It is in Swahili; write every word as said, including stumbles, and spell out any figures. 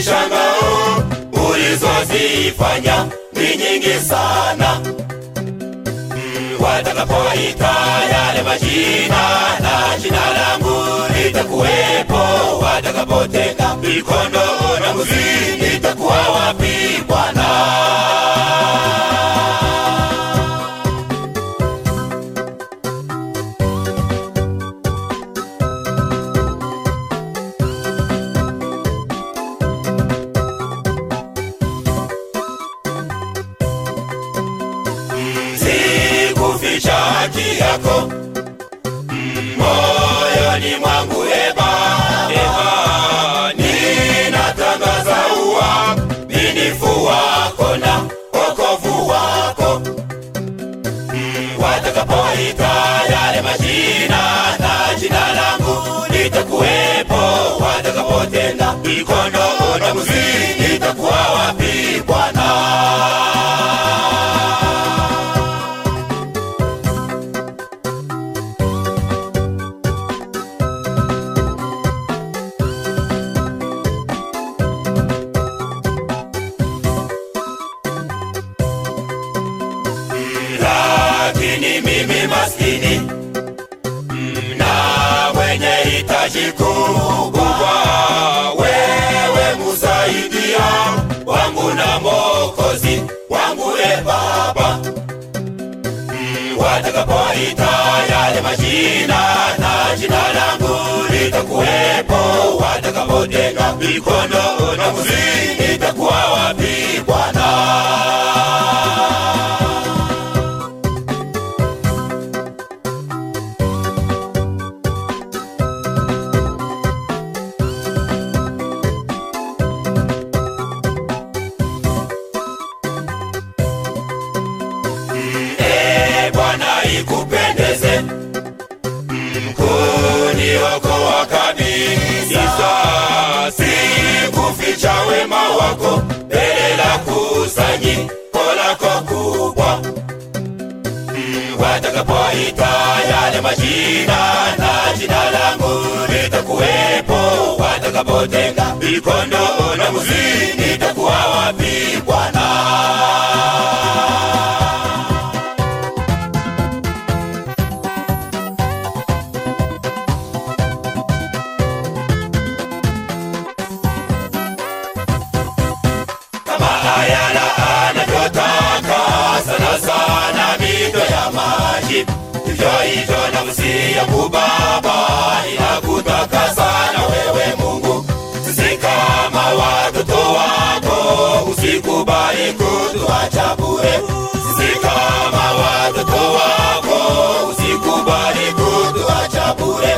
mishangao ulizozifanya ni nyingi sana. mm, Watakapoita yale majina na jina langu litakuwepo, watakapotenga mikondo na mbuzi litakuwa wapi Bwana? Sikuficha haki yako moyoni mwangu Eba, Eba, ninatangaza uaminifu wako na wokovu wako. mm, Watakapoita yale majina na jina langu litakuwepo, watakapotenga mikono na mbuzi litakuwa wapi Bwana? Lakini mimi maskini na mwenye hitaji kubwa, wewe msaidia wangu na Mwokozi wangu e Baba. mm, Watakapoita yale majina na jina langu litakuwepo, watakapotenga mikono na mbuzi litakuwa wapi Bwana? Ikupendeze kuniokoa kabisa, sikuficha wema wako mbele la kusanyiko lako kubwa. mm, Watakapoita yale majina na jina langu litakuwepo, watakapotenga mikondo na mbuzi litakuwa wapi Bwana? Ayala anavyotaka sana sana mito ya maji, hivyo hivyo nafsi yangu Baba inakutaka sana wewe Mungu. Sisi kama watoto wako usikubali kutuacha bure. Sisi kama watoto wako usikubali kutuacha bure.